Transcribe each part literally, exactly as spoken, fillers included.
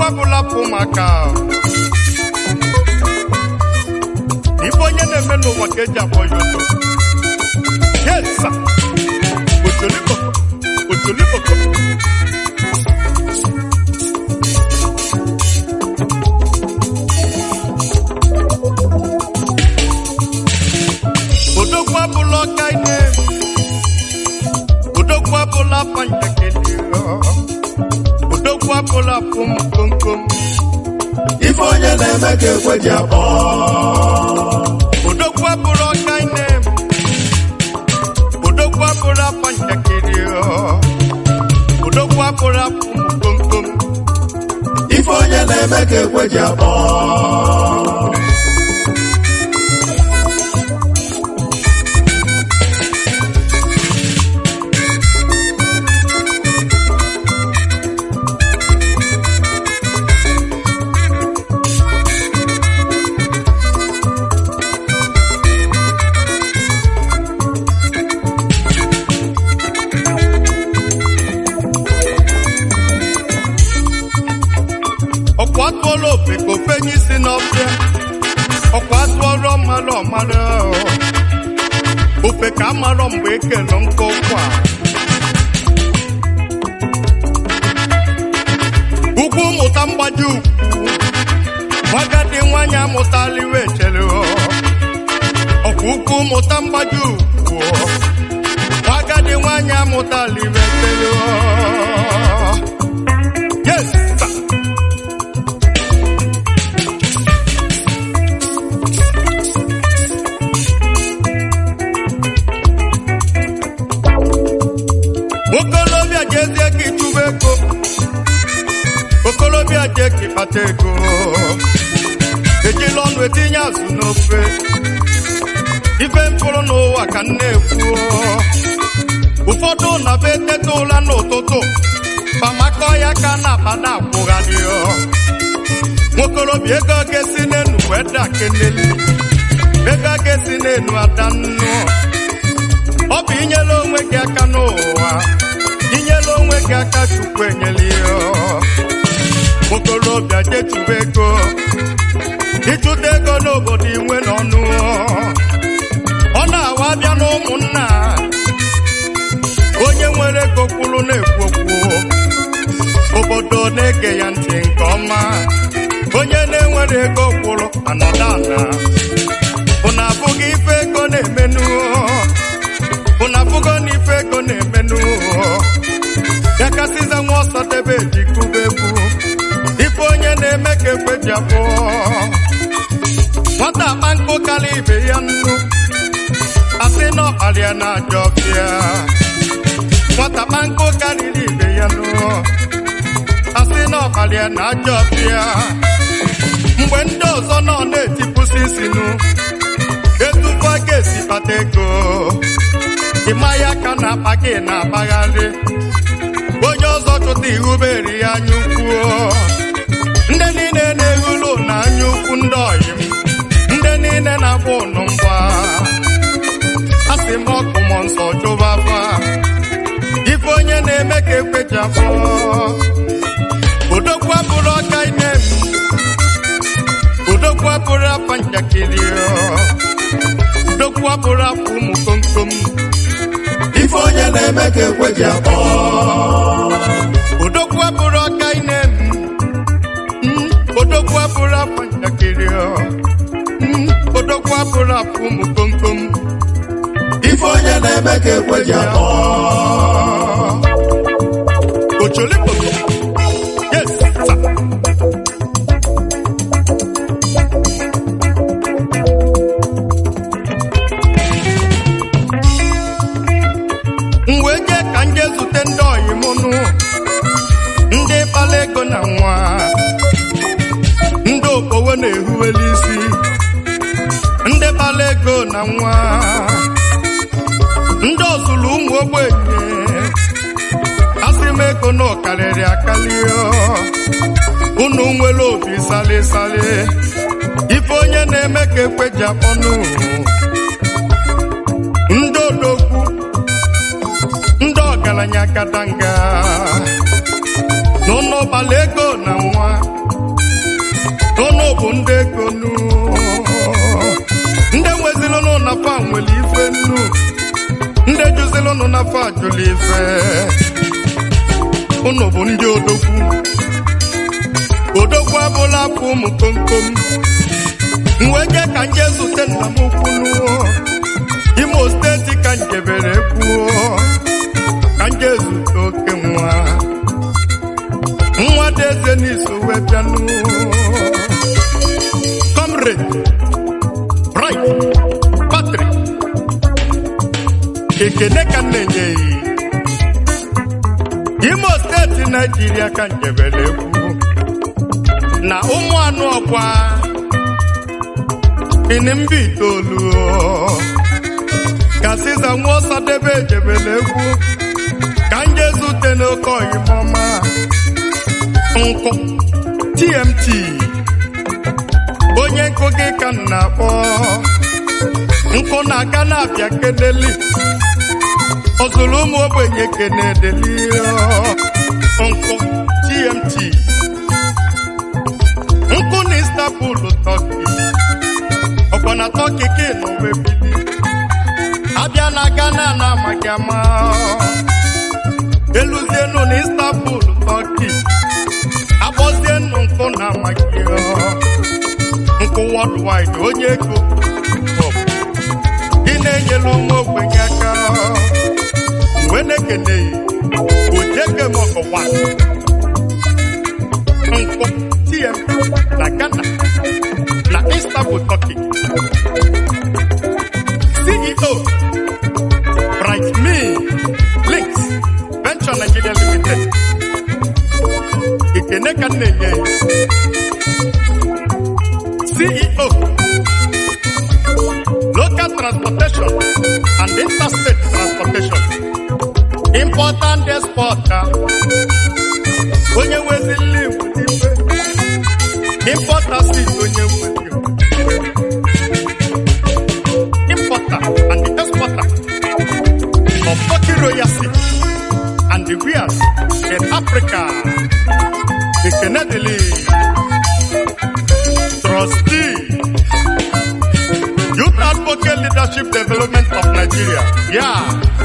odogwa bụla bụ maka ife onye na-eme n'ụwa ka eji akpọ ya ụtọ. Yes sir. Ojoliko ojoliko odogwa bụla ọka ine odogwa bụla panjakeli odogwa bụla pum kom kom ife onye na-eme ka ekwe ji akpọ odogwa bụla ọka ine odogwa bụla panjakeli odogwa bụla pum kom kom ife onye na-eme ka ekwe ji akpọ ọkwa tụọrọ ofe ka ofe nye isi n'ọfịa ọkwa tụọrọ mmadụ ọmara ofe ka amarọ mgbe ekele nkụ ụkwa ugwu mmụta mgbaji ugwu nwagadi nwanyị amụtala iwe chere ọkwa ugwu mmụta mgbaji ugwu nwagadi nwanyị amụtala iwe chere yes okolobịa jezie ka ịchụba ego okolobịa jee ka ịkpata ego ejila ọnụ etinye azụ n'ofe ife mkpụrụ n'ụwa ka m na-ekwu ụfọdụ na-aba eteta ụra n'ụtụtụ pamakọ ya ka na-aba na-akwụgharị nwokorobịa ego ga-esi n'enu wee dakeneli ego ga-esi n'enu ada nnụ ọ bụ inyela onwe gị aka n'ụwa inyela onwe gị aka Chukwu enyela ihe okorobịa jechuba ego ịchụta ego n'obodo inwe n'ọnụ ọ na-awa bịa n'ụmụnna onye nwere ego kwuru na-ekwu okwu obodo na-ege ya ntị nke ọma onye na-enwere ego kwuru anọdụ ana ụna abụghị ife ego na-emenụ ụna abụgo n'ife ego na-emenụ ya kasịza nwa ọsọ debe ji kụba egwu ife onye na-eme ka ekwe ji abụọ nwata akpa nkụ kala ibe ya nnu asị na ọkpalịa na ajọ ọfịa nwata akpa nkụ karịrị ibe ya nnu asị na ọkpalịa na ajọ ọfịa mgbe ndị ọzọ nọ na-etipụsị isinu etufu a ga-esi kpata ego ịma ya ka na-akpa gị na-akpagharị onye ọzọ chụta ihuberi ya anya ukwu ndị niile na-ehulu na anya ukwu ndị ọyị m ndị niile na-agba ụnụ ngwa asị m ọkụ mmụọ nsọ chụba afa ife onye na-eme ka ekweji afọ odogwu abụrụ ọka ime m odogwu abụrụ afa njakịrị odogwu abụrụ afa ụmụ komkom ife onye na-eme ka ekweji akpọ odogwu abụrụ ọka ine m odogwu abụrụ afa njakịrị odogwu abụrụ afa ụmụ komkom ife onye na-eme ka ekweji akpọ ocholikpo yes sir. Mgbe je ka nje zute ndị ọyị m nụ ndị kpala ego na nwa ndị okpowe na-ehuweli isi ndị kpala ego na nwa ndị ọzụlụ ụmụ ogbenye asị m ego na ọkarịrị akali unu nwere obi sali sali ife onye na-eme ka ekweji akpọnụ ndị odogwu ndị ọgaranya kadanga n'ụnụ ọbala ego na nwa jụrụ ife unu bụ ndị odogwu odogwu abụla bụ ụmụ komkom wee je ka nje zute nna m ukwu Imo steeti ka njebere kwuo ka nje zute oke nwa nwa deze n'iso wee bịanụ Comrade Bright Patrick ekene ka na-enye Imo steeti Nigeria ka njebere kwuo na ụmụ anụ ọkwa inimbi itoolu ka Siza Nwosadebe ejebele egwu ka nje zute n'oke oyimọma nkụ T M T onye nkụ gị ka m na-akpọ nkụ na-aga na-abịa keneli ozuru ụmụ ogbenye kenedeli nkụ T M T nkụ na Istanbul Turkey ọkwa na Turkey ka ị nọ wee bili abịa na Ghana na amaghị ama eluzienu na Istanbul Turkey akpọzienu nkụ na amaghị nkụ worldwide onye ego ị na-enyere ụmụ ogbenye aka mgbe na-ekeneghị ojeke m ọkọwa nkụ T M T na Ghana na Istanbul Turkey C E O Bright Me Links Venture Nigeria Limited Ikene ka na-enye C E O Local Transportation and Interstate Transportation Important Exporter onye nwezili iwu ife Importer seat onye nwezi Importer and the exporter of Turkey Royal seat and the wares in Africa. The Kennedy Trustee Youth Advocate Leadership Development of Nigeria. Yeah.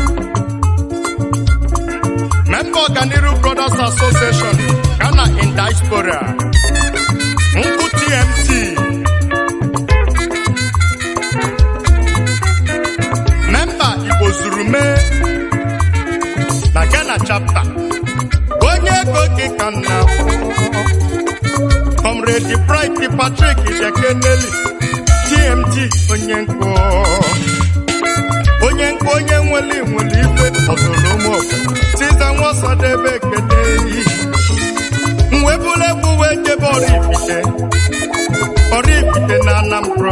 Member Ganiru Brothers Association, Ghana in Diaspora. Nku T M T. Member Igbo Zurume na Ghana chapter. Onye koki kana. Comrade Bright Patrick Ijekeneli. T M T onye nko. Onye nko onye nweli nweli ife ọzụrụ ụmụ Siza Nwosadebe Keneyi. Mwebule buwe jebe Oraifite Oraifite na Anambra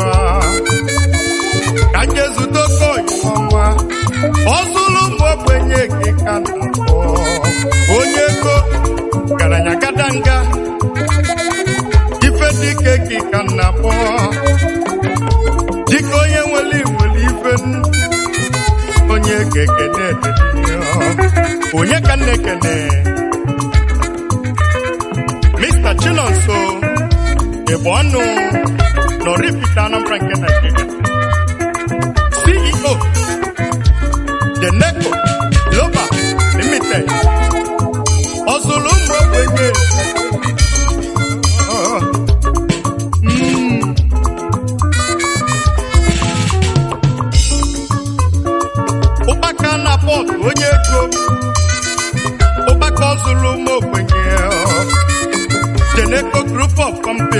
ka nje zute oke oyimọma ọzụrụ ụmụ ogbenye gị ka na-akpọ onye ego garanya gadanga ife dike gị ka na-akpọ dike onye nwere nwere ife onye ga-ekene onye ka na-ekene Mister Chinonso Ebonu Oraifite Anambra nke Nigeria C E O Geneco Global Limited ọzụrụ ụmụ ogbenye ụkpaka na pọt onye ego ụkpaka ọzụrụ ụmụ ogbenye Geneco Group of Company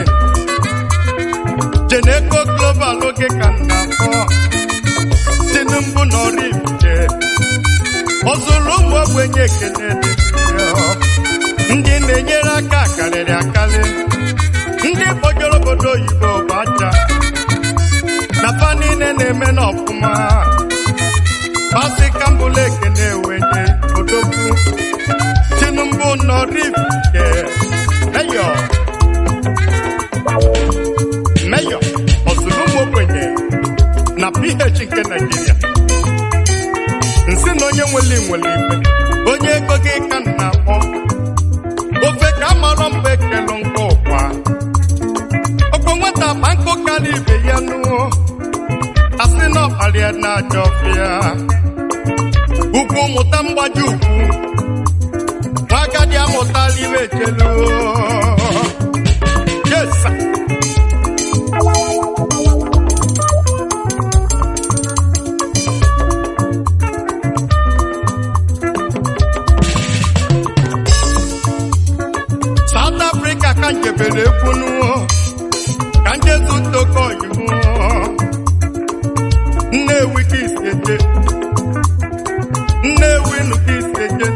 Geneco Global oge ka na-akpọ Tinubu na Oraifite ọzụrụ ụmụ ogbenye ekene ndị na-enyere aka karịrị akarị ndị kpọjere obodo oyibo bụ aja na fa niile na-eme n'ọfụma pasi kambụla ekene wenye odogwu Tinubu na Oraifite Mayor Mayor ọzụrụ ụmụ ogbenye na P H nke Nigeria nsị na onye nwere nwere ife onye ego gị ka na-akpọ ofe ka amarọ mgbe ekelu nke ụkwa ọkpọ nwata ma nkụ karịa ibe ya nụọ asị na ọkpara ya na-aja ọfịa ugwu mụta mgbe mmaji ukwu nwagadi amụtala iwe echelu yesa South Africa ka njebere ekwunu ka njezu ntoko oyibo Nnewi ka iseje Nnewi nu ka iseje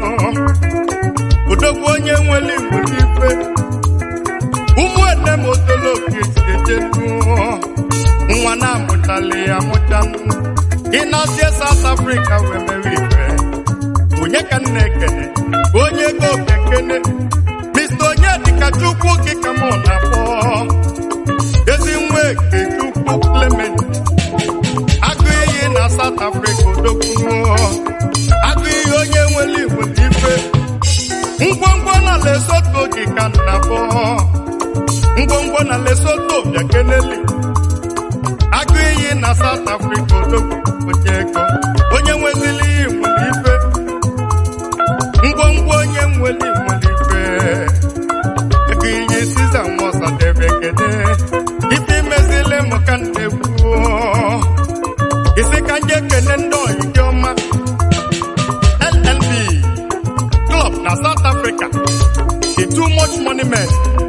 Odogwu onye nwere nwere ife ụmụ ene m otolo ka iseje nwa na-amụtali ya amụta ịnazie South Africa wee mere ife onye ka nna ekene onye ego kekene Mister Onyedika Chukwu gị ka mụ na-akpọ ezi nwa Ekechukwu Clement agụ iyi na South Africa odogwu agụ iyi onye nwere igwe ife ngwongwo na Lesotho gị ka na-akpọ ngwongwo na Lesotho bịa keneli agụ iyi na South Africa odogwu onye ego onye nwezili igwe ife ngwongwo onye nwere igwe Siza mwosa devekede Ifi mezile mkante kuo Isi kanje kenendo idioma L L B Club na South Africa The too much money men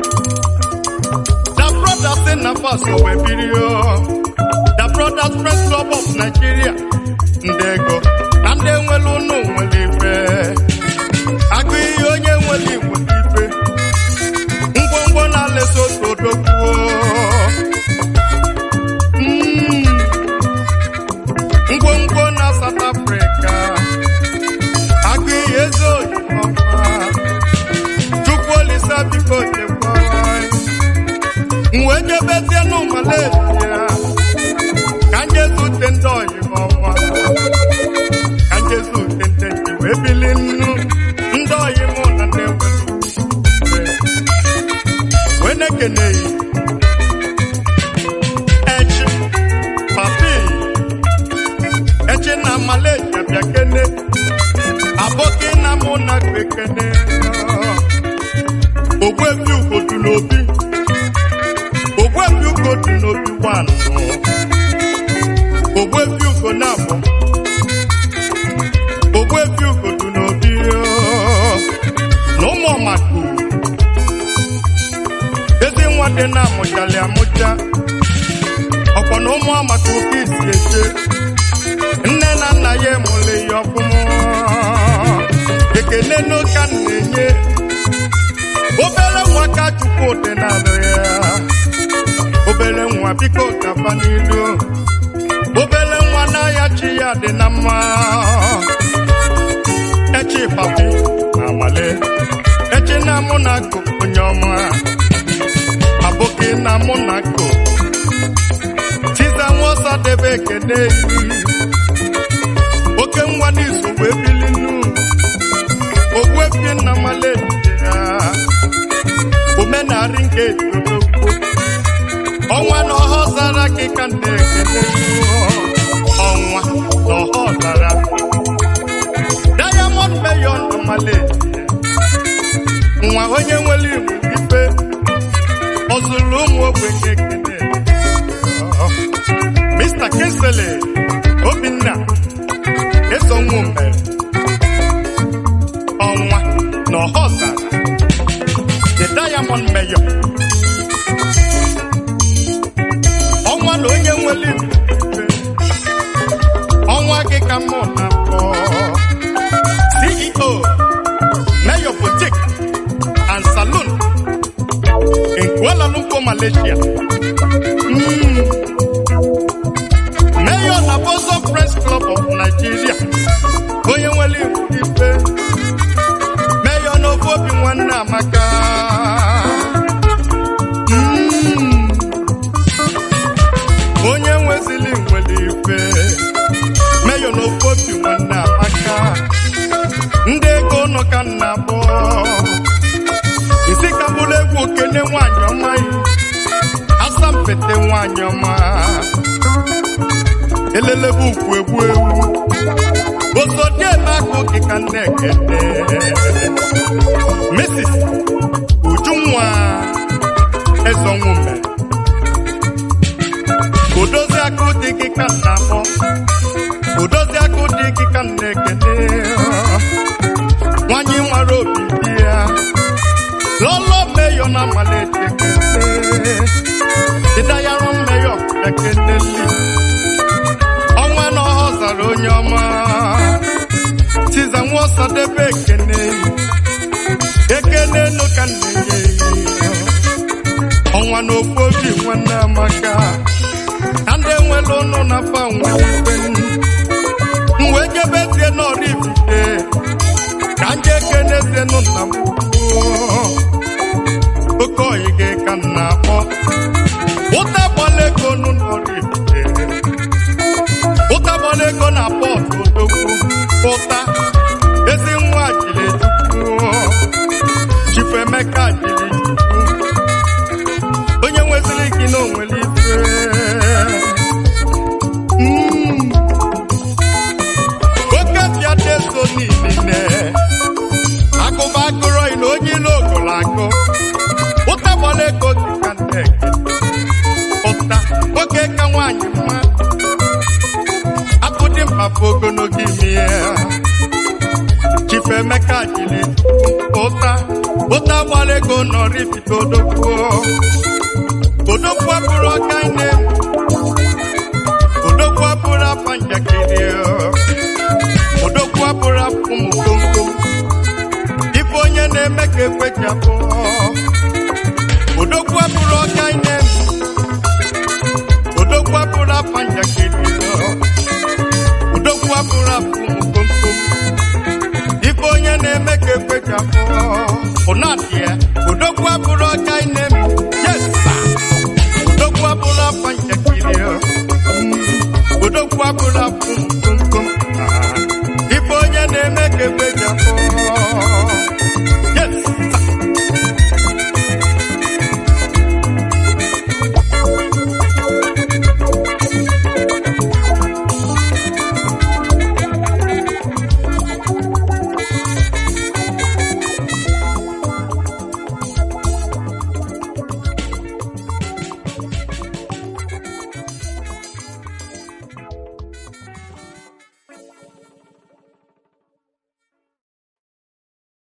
The brothers in Nafaso Webirio The brothers Friends Club of Nigeria Ndego Nande nwelu nu nwelife Agui onye nweli nwelife Ngwongwo na Lesotho odogwu Ngwongwo na South Africa agụ ihe ezo ọma Chukwu Olisa biko chekwa mwe jebezie nụ Malaysia ka njezute ndị oyibo ọma ka njezute ndị iwe bili nnu ndị oyibo na na-ewelu Wenekenei Echi Papi Echi na Malaysia biakene Aboki na muna kwekene Ogwebi ugodu n'obi Ogwebi ugodu n'obi wano Ogwebi ugo nabo Ogwebi ugodu n'obi No more maku Ezi nwade na amụchali amụcha ọkwa na ụmụ amaka oke isi eche nne na nna ya emụle ya ọfụma ekene n'ụka na-enye obere nwa ka Chukwu dị n'alụ ya obere nwa biko gaba n'ilu obere nwa n'ahịa chi ya dị na mma echi papi na amale echi na mụ na akụ onye ọma Aboki na Monaco Chiza nwosa debe kede Oke nwa n'izu wee bilinu Ogwebi na Malaysia Omenari nke Jodogbo Ọnwa na ọhọ zara gị ka ndị ekene Ọnwa na ọhọ zara Diamond Mayor na Malaysia Nwa onye nwere igwe ife Ozulu ụmụ ogbenye ekene Mister Kinsele Obinna Eso nwu mere Ọnwa na ọhọza The Diamond Mayor Ọnwa na onye nwere igwe Ọnwa gị ka mụ na mbọ C E O Mayor Boutique and Saloon in Kuala Lumpur, Malaysia. Mm. Mayor Nabozo Friends Club of Nigeria. Onye nwere ife. Mayor Novobi nwanne Amaka. Mm. Onye nwezili nwere ife. Mayor Novobi nwanne Amaka. Ndị ego nọ ka nna bụ. Isi ka bụrụ egwu okene nwanyị ọma yi asampete nwanyị ọma elelebu ukwu egwu ewu osodieme akụ gị ka na-ekene Missus Ujunwa Ezonwume Odozi akụ dị gị ka na-akpọ Odozi akụ dị gị ka na-ekene nwanyị nwere obi dị ya lọlọ meyo na malete kene ịdayarụ meyo ekeneli ọnwa na ọhọ zara onye ọma tiza nwaọsadebe ekene ekene nụ ka nne ọnwa na ofu obi nwanne amaka na ndị enwere ụnụ na fa nwere ife mwe jebezie n'ọrụ ifite ka nje ekenezie nụ nna m oke oyi gị ka m na-akpọ ụta gbala ego nụ n'ọrụ ifite ụta gbala ego na pọtụ odogwu ụta ezi nwa jiri chukwu Chifu Emeka jiri chukwu onye nweziri gị na onwere ife oke bịa deso niile agụba agụrụ ilo onye ilo ogolo agụ ụta gbara ego dịka ndeke ụta nwoke ka nwaanyị mma akụ dị mkpa bụ ogologo ime ya Chifu Emeka jiri ụta ụta gbara ego nọrọ ibite odogwu odogwu abụrụ ọka ine odogwu abụrụ afa njakịrị odogwu abụrụ afụ mkomkom ife onye na-eme ka ekweji abụọ odogwu abụrụ ọka ine odogwu abụrụ afa njakịrị odogwu abụrụ afụ mkomkom ife onye na-eme ka ekweji abụọ ụnadị ya odogwu abụrụ ọka ine yes sir odogwu abụrụ afa njakịrị odogwu abụrụ afụ